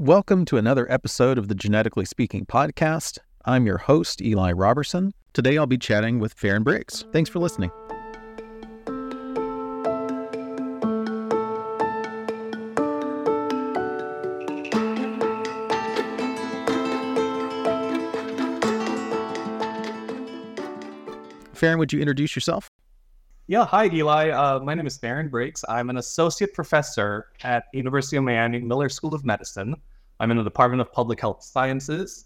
Welcome to another episode of the Genetically Speaking podcast. I'm your host, Eli Robertson. Today I'll be chatting with Farron Briggs. Thanks for listening. Farron, would you introduce yourself? Yeah, hi Eli. My name is Farron Briggs. I'm an associate professor at University of Miami Miller School of Medicine. I'm in the Department of Public Health Sciences.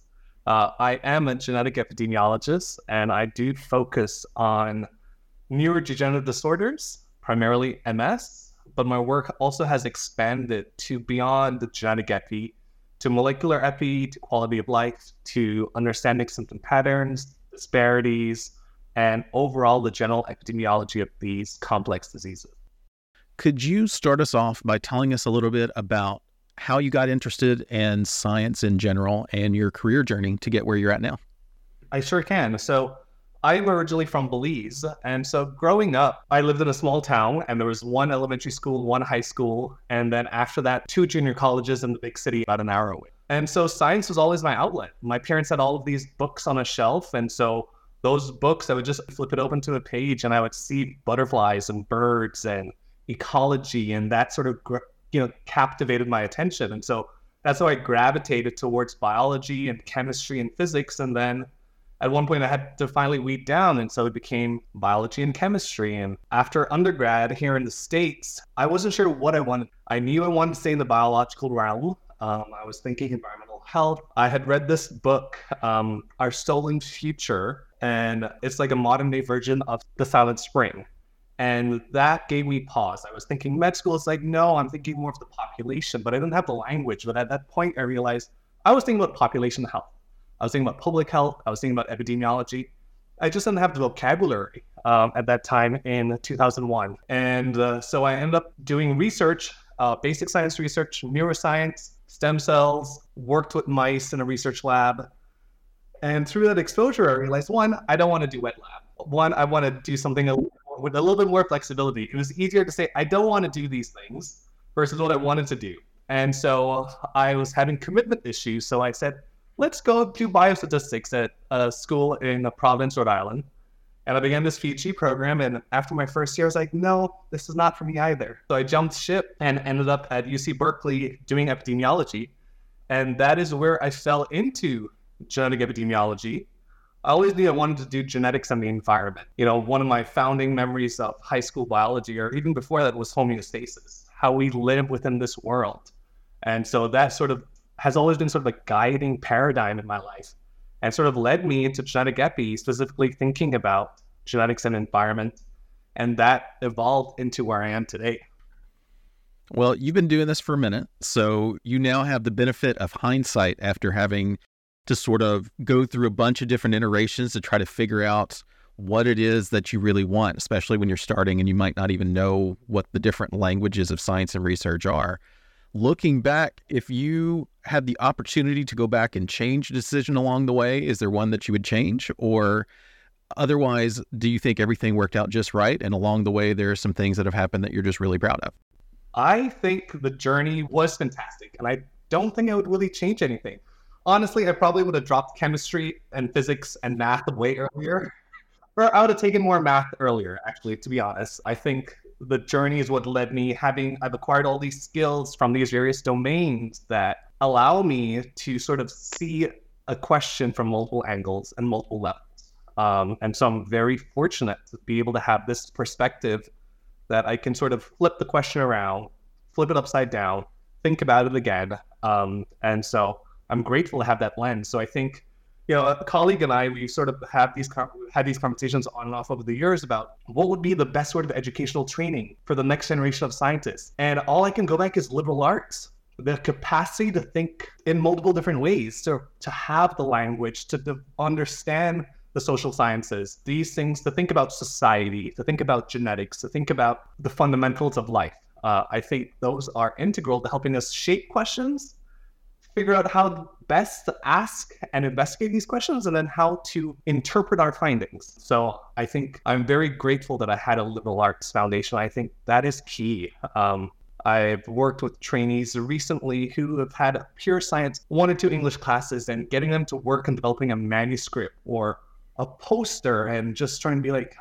I am a genetic epidemiologist, and I do focus on neurodegenerative disorders, primarily MS, but my work also has expanded to beyond the genetic epi, to molecular epi, to quality of life, to understanding symptom patterns, disparities, and overall the general epidemiology of these complex diseases. Could you start us off by telling us a little bit about how you got interested in science in general and your career journey to get where you're at now? I sure can. So I'm originally from Belize. And so growing up, I lived in a small town and there was one elementary school, one high school, and then after that, 2 junior colleges in the big city about an hour away. And so science was always my outlet. My parents had all of these books on a shelf. And so those books, I would just flip it open to a page and I would see butterflies and birds and ecology, and that sort of captivated my attention. And so that's how I gravitated towards biology and chemistry and physics. And then at one point I had to finally weed down. And so it became biology and chemistry. And after undergrad here in the States, I wasn't sure what I wanted. I knew I wanted to stay in the biological realm. I was thinking environmental health. I had read this book, Our Stolen Future, and it's like a modern day version of The Silent Spring. And that gave me pause. I was thinking med school. It's like, no, I'm thinking more of the population, but I didn't have the language. But at that point, I realized I was thinking about population health. I was thinking about public health. I was thinking about epidemiology. I just didn't have the vocabulary at that time in 2001. And so I ended up doing research, basic science research, neuroscience, stem cells, worked with mice in a research lab. And through that exposure, I realized, one, I don't want to do wet lab. One, I want to do something with a little bit more flexibility. It was easier to say, I don't want to do these things versus what I wanted to do. And so I was having commitment issues. So I said, let's go do biostatistics at a school in Providence, Rhode Island. And I began this PhD program. And after my first year, I was like, no, this is not for me either. So I jumped ship and ended up at UC Berkeley doing epidemiology. And that is where I fell into genetic epidemiology. I always knew I wanted to do genetics and the environment. One of my founding memories of high school biology, or even before that, was homeostasis, how we live within this world. And so that sort of has always been sort of a guiding paradigm in my life and sort of led me into genetic epi, specifically thinking about genetics and environment. And that evolved into where I am today. Well, you've been doing this for a minute, so you now have the benefit of hindsight after having to sort of go through a bunch of different iterations to try to figure out what it is that you really want, especially when you're starting and you might not even know what the different languages of science and research are. Looking back, if you had the opportunity to go back and change a decision along the way, is there one that you would change? Or otherwise, do you think everything worked out just right and along the way there are some things that have happened that you're just really proud of? I think the journey was fantastic, and I don't think I would really change anything. Honestly, I probably would have dropped chemistry and physics and math way earlier. Or I would have taken more math earlier, actually, to be honest. I think the journey is what led me I've acquired all these skills from these various domains that allow me to sort of see a question from multiple angles and multiple levels. And so I'm very fortunate to be able to have this perspective that I can sort of flip the question around, flip it upside down, think about it again. And so I'm grateful to have that lens. So I think, a colleague and I, we sort of had these conversations on and off over the years about what would be the best sort of educational training for the next generation of scientists. And all I can go back is liberal arts, the capacity to think in multiple different ways, to have the language, to understand the social sciences, these things, to think about society, to think about genetics, to think about the fundamentals of life. I think those are integral to helping us shape questions, figure out how best to ask and investigate these questions, and then how to interpret our findings. So I think I'm very grateful that I had a liberal arts foundation. I think that is key. I've worked with trainees recently who have had pure science 1 or 2 English classes, and getting them to work on developing a manuscript or a poster and just trying to be like,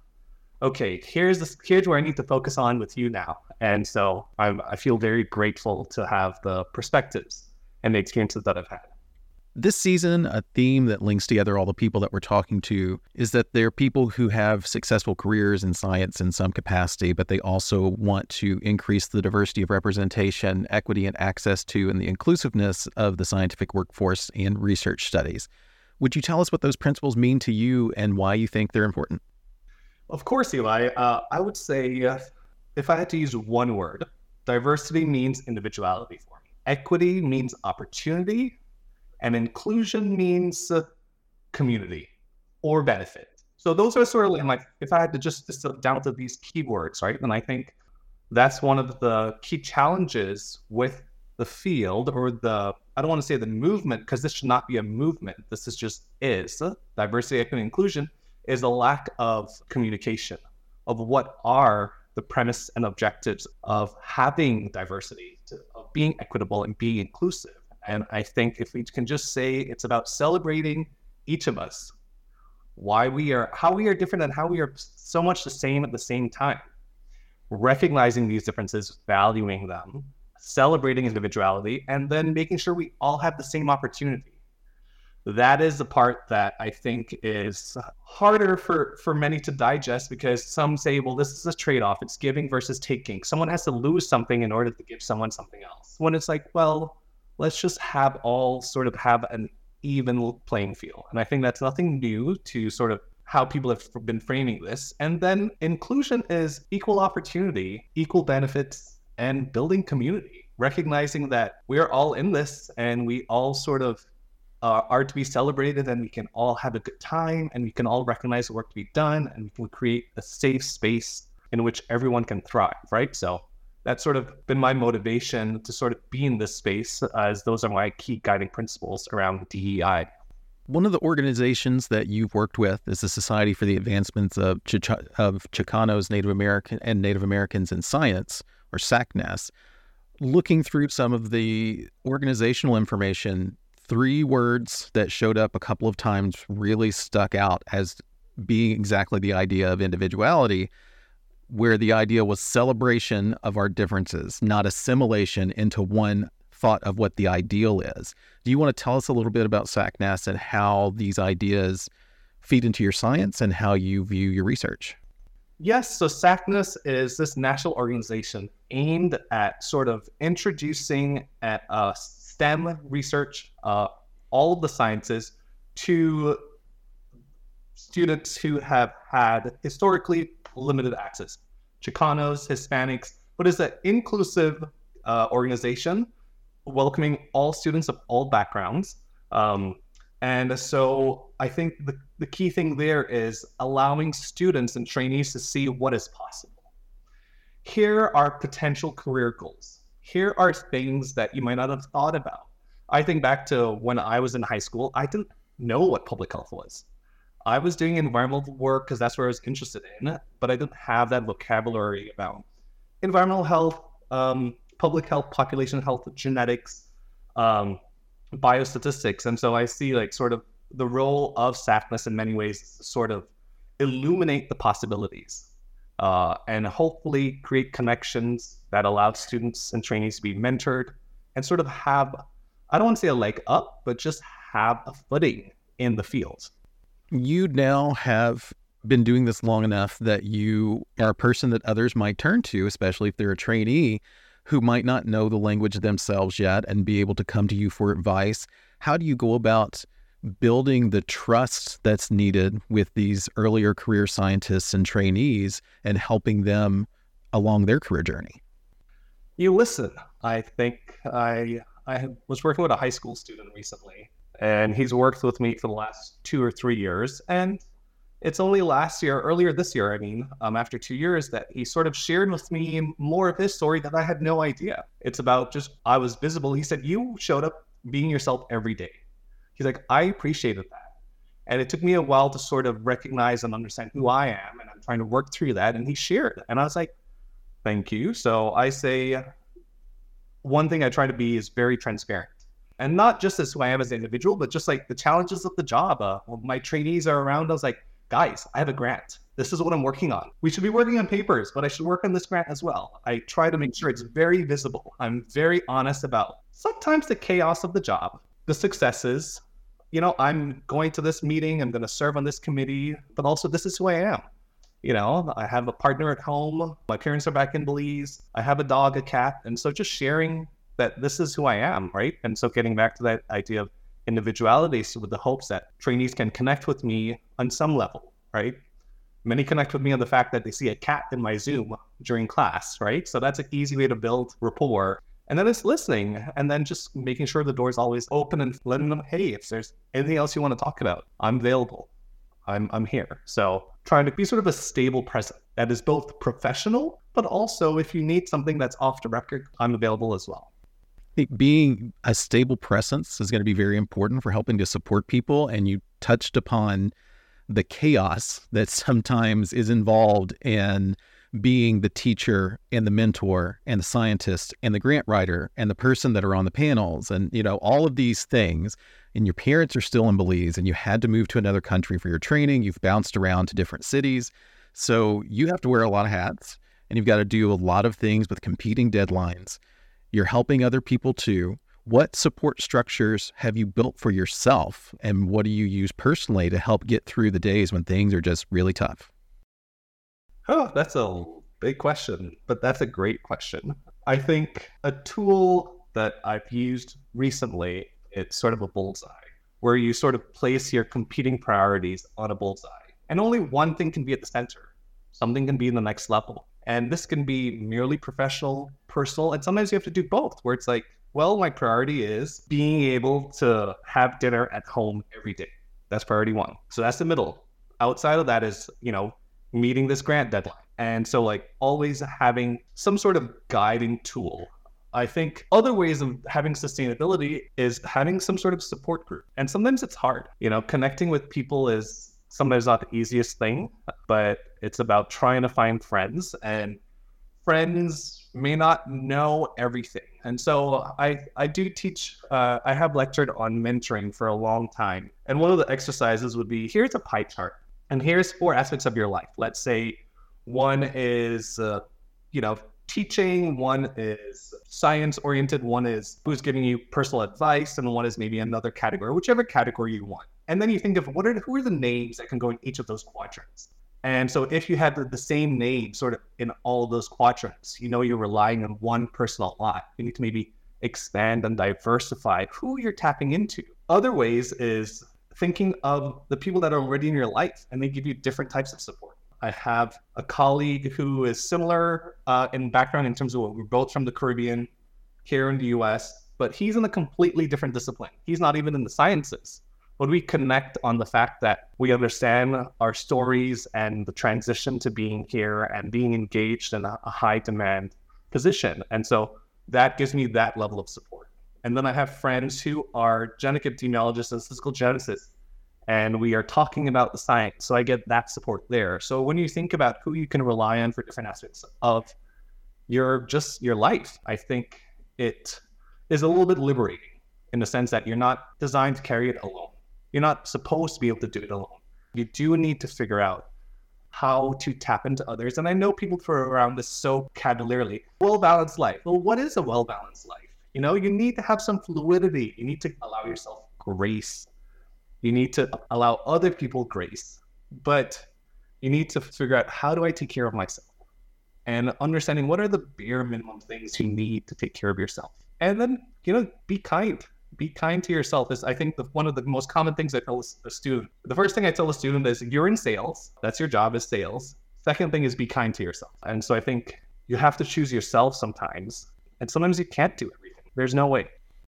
okay, here's where I need to focus on with you now. And so I feel very grateful to have the perspectives and the experiences that I've had. This season, a theme that links together all the people that we're talking to is that they're people who have successful careers in science in some capacity, but they also want to increase the diversity of representation, equity, and access to, and the inclusiveness of the scientific workforce and research studies. Would you tell us what those principles mean to you and why you think they're important? Of course, Eli. I would say if I had to use one word, diversity means individuality for me. Equity means opportunity. And inclusion means community or benefit. So those are sort of like, if I had to just distill down to these keywords, right? And I think that's one of the key challenges with the field, or I don't want to say the movement, because this should not be a movement. This is diversity, equity, and inclusion is a lack of communication of what are the premise and objectives of having diversity, of being equitable and being inclusive. And I think if we can just say it's about celebrating each of us, how we are different and how we are so much the same at the same time, recognizing these differences, valuing them, celebrating individuality, and then making sure we all have the same opportunity. That is the part that I think is harder for many to digest, because some say, well, this is a trade-off. It's giving versus taking. Someone has to lose something in order to give someone something else. When it's like, well, let's just have an even playing field. And I think that's nothing new to sort of how people have been framing this. And then inclusion is equal opportunity, equal benefits, and building community, recognizing that we're all in this and we all sort of are to be celebrated, and we can all have a good time, and we can all recognize the work to be done, and we can create a safe space in which everyone can thrive, right? So that's sort of been my motivation to sort of be in this space, as those are my key guiding principles around DEI. One of the organizations that you've worked with is the Society for the Advancement of Chicanos, Native American, and Native Americans in Science, or SACNAS. Looking through some of the organizational information, 3 words that showed up a couple of times really stuck out as being exactly the idea of individuality, where the idea was celebration of our differences, not assimilation into one thought of what the ideal is. Do you want to tell us a little bit about SACNAS and how these ideas feed into your science and how you view your research? Yes, so SACNAS is this national organization aimed at sort of introducing at STEM research, all of the sciences, to students who have had historically limited access. Chicanos, Hispanics, but it's an inclusive organization welcoming all students of all backgrounds. And so I think the key thing there is allowing students and trainees to see what is possible. Here are potential career goals. Here are things that you might not have thought about. I think back to when I was in high school, I didn't know what public health was. I was doing environmental work because that's where I was interested in, but I didn't have that vocabulary about environmental health, public health, population health, genetics, biostatistics. And so I see like sort of the role of SACNAS in many ways to sort of illuminate the possibilities and hopefully create connections that allow students and trainees to be mentored and sort of have, I don't want to say a leg up, but just have a footing in the field. You now have been doing this long enough that you are a person that others might turn to, especially if they're a trainee who might not know the language themselves yet and be able to come to you for advice. How do you go about building the trust that's needed with these earlier career scientists and trainees and helping them along their career journey? You listen. I think I was working with a high school student recently, and he's worked with me for the last 2 or 3 years. And it's only earlier this year, after 2 years, that he sort of shared with me more of his story that I had no idea. It's about just, I was visible. He said, you showed up being yourself every day. He's like, I appreciated that. And it took me a while to sort of recognize and understand who I am. And I'm trying to work through that. And he shared. And I was like, Thank you. So I say one thing I try to be is very transparent. And not just as who I am as an individual, but just like the challenges of the job. When my trainees are around, I was like, guys, I have a grant. This is what I'm working on. We should be working on papers, but I should work on this grant as well. I try to make sure it's very visible. I'm very honest about sometimes the chaos of the job, the successes. I'm going to this meeting, I'm going to serve on this committee, but also this is who I am. I have a partner at home. My parents are back in Belize. I have a dog, a cat. And so just sharing that this is who I am, right? And so getting back to that idea of individuality, so with the hopes that trainees can connect with me on some level, right? Many connect with me on the fact that they see a cat in my Zoom during class, right? So that's an easy way to build rapport. And then it's listening, and then just making sure the door is always open and letting them, hey, if there's anything else you want to talk about, I'm available. I'm here. So trying to be sort of a stable presence that is both professional, but also if you need something that's off the record, I'm available as well. I think being a stable presence is going to be very important for helping to support people. And you touched upon the chaos that sometimes is involved in being the teacher and the mentor and the scientist and the grant writer and the person that are on the panels and, all of these things. And your parents are still in Belize and you had to move to another country for your training. You've bounced around to different cities. So you have to wear a lot of hats and you've got to do a lot of things with competing deadlines. You're helping other people too. What support structures have you built for yourself? And what do you use personally to help get through the days when things are just really tough? Oh, that's a big question, but that's a great question. I think a tool that I've used recently, it's sort of a bullseye, where you sort of place your competing priorities on a bullseye. And only one thing can be at the center. Something can be in the next level. And this can be merely professional, personal, and sometimes you have to do both, where it's like, well, my priority is being able to have dinner at home every day. That's priority one. So that's the middle. Outside of that is, meeting this grant deadline. And so always having some sort of guiding tool. I think other ways of having sustainability is having some sort of support group. And sometimes it's hard. Connecting with people is sometimes not the easiest thing, but it's about trying to find friends, and friends may not know everything. And so I do teach, I have lectured on mentoring for a long time. And one of the exercises would be, here's a pie chart. And here's 4 aspects of your life. Let's say one is, teaching, one is science-oriented, one is who's giving you personal advice, and one is maybe another category, whichever category you want. And then you think of who are the names that can go in each of those quadrants. And so if you had the same name sort of in all of those quadrants, you're relying on one person a lot. You need to maybe expand and diversify who you're tapping into. Other ways is thinking of the people that are already in your life, and they give you different types of support. I have a colleague who is similar in background in terms of we're both from the Caribbean here in the US, but he's in a completely different discipline. He's not even in the sciences. But we connect on the fact that we understand our stories and the transition to being here and being engaged in a high demand position. And so that gives me that level of support. And then I have friends who are genetic epidemiologists and statistical geneticists, and we are talking about the science. So I get that support there. So when you think about who you can rely on for different aspects of your life, I think it is a little bit liberating in the sense that you're not designed to carry it alone. You're not supposed to be able to do it alone. You do need to figure out how to tap into others. And I know people throw around this so cavalierly. Well-balanced life. Well, what is a well-balanced life? You need to have some fluidity. You need to allow yourself grace. You need to allow other people grace. But you need to figure out, how do I take care of myself? And understanding what are the bare minimum things you need to take care of yourself. And then, be kind. Be kind to yourself is, I think, one of the most common things I tell a student. The first thing I tell a student is, you're in sales. That's your job, is sales. Second thing is, be kind to yourself. And so I think you have to choose yourself sometimes. And sometimes you can't do everything. There's no way.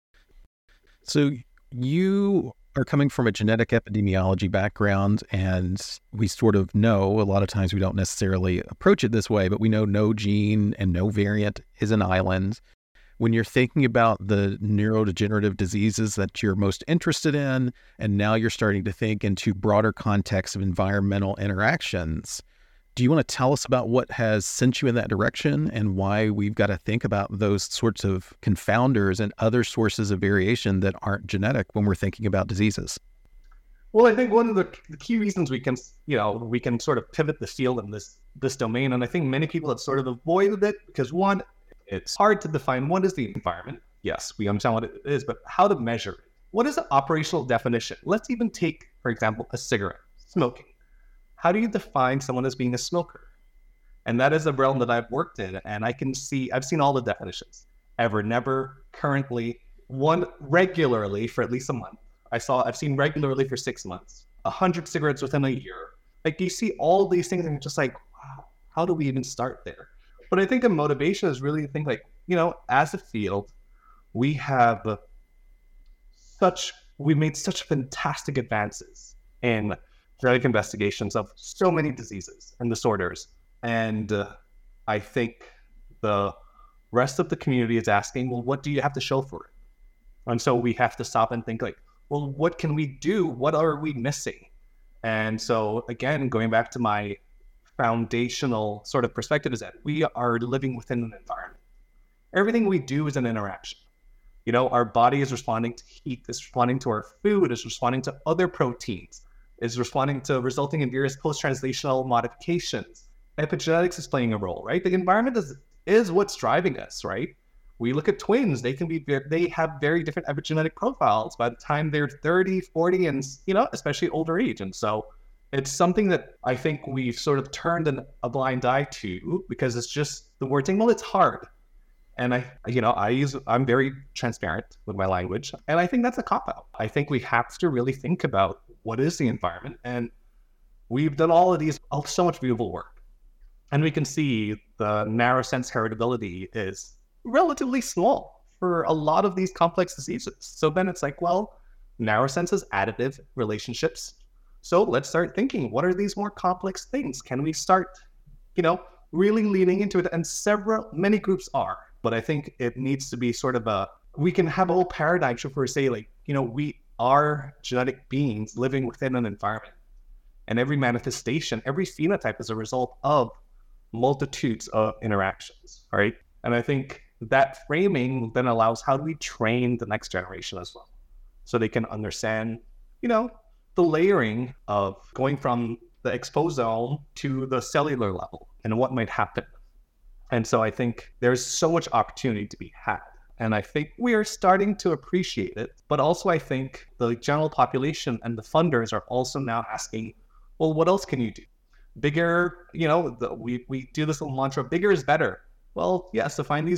So you are coming from a genetic epidemiology background, and we sort of know, a lot of times we don't necessarily approach it this way, but we know no gene and no variant is an island. When you're thinking about the neurodegenerative diseases that you're most interested in, and now you're starting to think into broader contexts of environmental interactions, Do you want to tell us about what has sent you in that direction and why we've got to think about those sorts of confounders and other sources of variation that aren't genetic when we're thinking about diseases? Well, I think one of the key reasons we can sort of pivot the field in this domain, and I think many people have sort of avoided it because one, it's hard to define what is the environment. Yes, we understand what it is, but how to measure it. What is the operational definition? Let's even take, for example, a cigarette, smoking. How do you define someone as being a smoker? And that is a realm that I've worked in, and I've seen all the definitions. Ever, never, currently, one regularly for at least a month. I've seen regularly for 6 months, 100 cigarettes within a year. Like, you see all these things and you're just like, wow, how do we even start there? But I think a motivation is really to think like, as a field, we've made such fantastic advances in genetic investigations of so many diseases and disorders. And I think the rest of the community is asking, well, what do you have to show for it? And so we have to stop and think like, well, what can we do? What are we missing? And so again, going back to my foundational sort of perspective is that we are living within an environment. Everything we do is an interaction. Our body is responding to heat, is responding to our food, is responding to other proteins, is responding to resulting in various post-translational modifications. Epigenetics is playing a role, right? The environment is what's driving us, right? We look at twins, they have very different epigenetic profiles by the time they're 30, 40, and, especially older age. And so it's something that I think we've sort of turned a blind eye to because it's just the word saying, well, it's hard. And I'm very transparent with my language. And I think that's a cop-out. I think we have to really think about what is the environment. And we've done so much beautiful work. And we can see the narrow sense heritability is relatively small for a lot of these complex diseases. So then it's like, well, narrow sense is additive relationships. So let's start thinking, what are these more complex things? Can we start, really leaning into it? And many groups are, but I think it needs to be sort of we can have a whole paradigm shift where we say like, we are genetic beings living within an environment. And every manifestation, every phenotype is a result of multitudes of interactions, right? And I think that framing then allows how do we train the next generation as well, so they can understand, the layering of going from the exposome to the cellular level and what might happen. And so I think there's so much opportunity to be had. And I think we are starting to appreciate it. But also I think the general population and the funders are also now asking, well, what else can you do? Bigger, we do this little mantra, bigger is better. Well, yes, to find these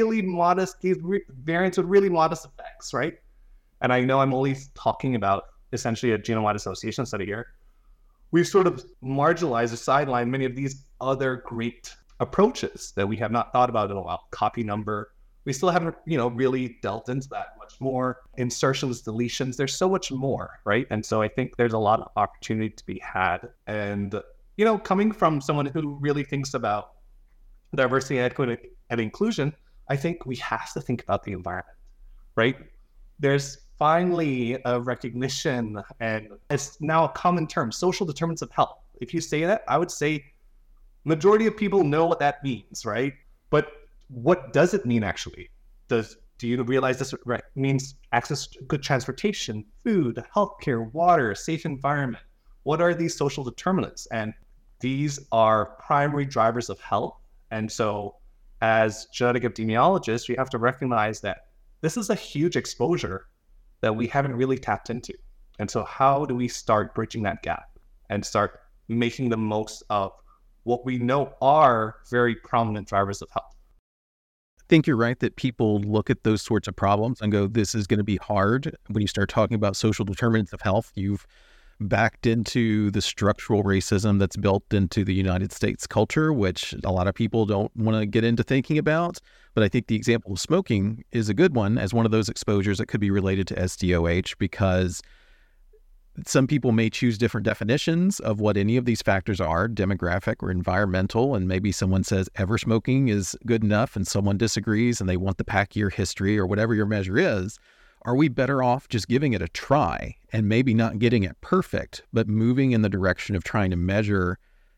variants with really modest effects, right? And I know I'm only talking about essentially a genome-wide association study here. We've sort of marginalized or sidelined many of these other great approaches that we have not thought about in a while. Copy number. We still haven't, really delved into that much more. Insertions, deletions, there's so much more, right? And so I think there's a lot of opportunity to be had. And, coming from someone who really thinks about diversity, equity, and inclusion, I think we have to think about the environment, right? There's finally a recognition, and it's now a common term, social determinants of health. If you say that, I would say majority of people know what that means, right? But what does it mean actually? Do you realize this means access to good transportation, food, healthcare, water, safe environment? What are these social determinants? And these are primary drivers of health. And so as genetic epidemiologists, we have to recognize that this is a huge exposure that we haven't really tapped into. And so how do we start bridging that gap and start making the most of what we know are very prominent drivers of health? I think you're right that people look at those sorts of problems and go, this is going to be hard. When you start talking about social determinants of health, you've backed into the structural racism that's built into the United States culture, which a lot of people don't want to get into thinking about. But I think the example of smoking is a good one as one of those exposures that could be related to SDOH, because some people may choose different definitions of what any of these factors are, demographic or environmental, and maybe someone says ever smoking is good enough and someone disagrees and they want the pack year history or whatever your measure is. Are we better off just giving it a try and maybe not getting it perfect, but moving in the direction of trying to measure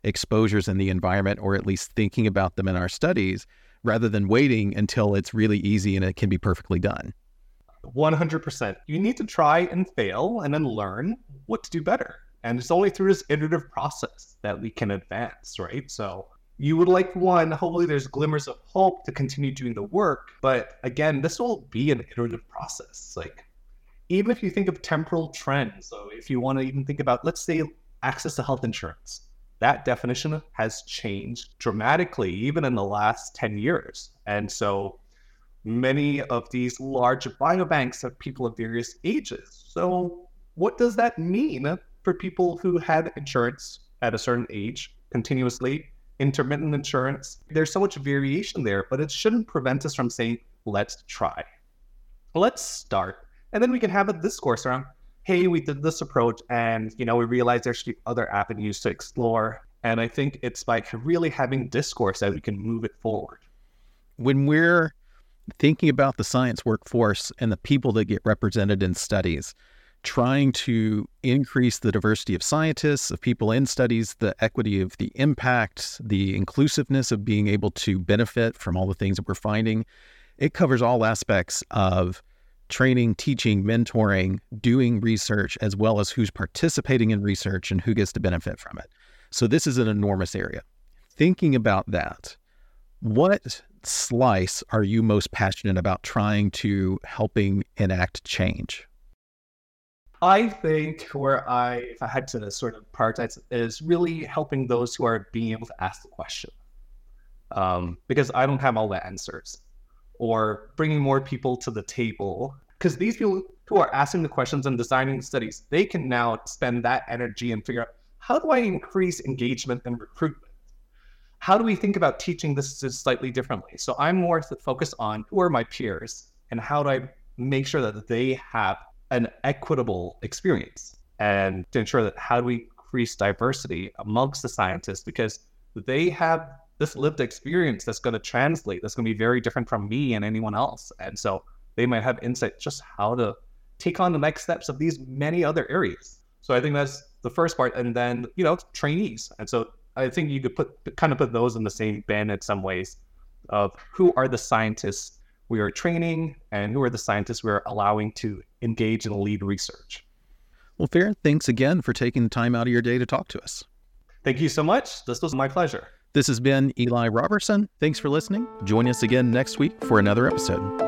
exposures in the environment, or at least thinking about them in our studies, rather than waiting until it's really easy and it can be perfectly done. 100%. You need to try and fail and then learn what to do better. And it's only through this iterative process that we can advance, right? So you would like hopefully there's glimmers of hope to continue doing the work. But again, this will be an iterative process. Like, even if you think of temporal trends, so if you want to even think about, let's say, access to health insurance, that definition has changed dramatically, even in the last 10 years. And so many of these large biobanks have people of various ages. So what does that mean for people who had insurance at a certain age continuously, intermittent insurance? There's so much variation there, but it shouldn't prevent us from saying, let's try. Let's start. And then we can have a discourse around, hey, we did this approach and, we realized there should be other avenues to explore. And I think it's by really having discourse that we can move it forward. When we're thinking about the science workforce and the people that get represented in studies, trying to increase the diversity of scientists, of people in studies, the equity of the impact, the inclusiveness of being able to benefit from all the things that we're finding, it covers all aspects of training, teaching, mentoring, doing research, as well as who's participating in research and who gets to benefit from it. So this is an enormous area. Thinking about that, what slice are you most passionate about trying to helping enact change? I think if I had to sort of prioritize, is really helping those who are being able to ask the question. Because I don't have all the answers. Or bringing more people to the table. Because these people who are asking the questions and designing studies, they can now spend that energy and figure out, how do I increase engagement and recruitment? How do we think about teaching this slightly differently? So I'm more focused on who are my peers and how do I make sure that they have an equitable experience, and to ensure that how do we increase diversity amongst the scientists, because they have this lived experience that's going to translate, that's going to be very different from me and anyone else. And so they might have insight just how to take on the next steps of these many other areas. So I think that's the first part. And then, trainees. And so I think you could put those in the same bin in some ways of who are the scientists we are training and who are the scientists we're allowing to engage in lead research. Well, Farron, thanks again for taking the time out of your day to talk to us. Thank you so much. This was my pleasure. This has been Eli Robertson. Thanks for listening. Join us again next week for another episode.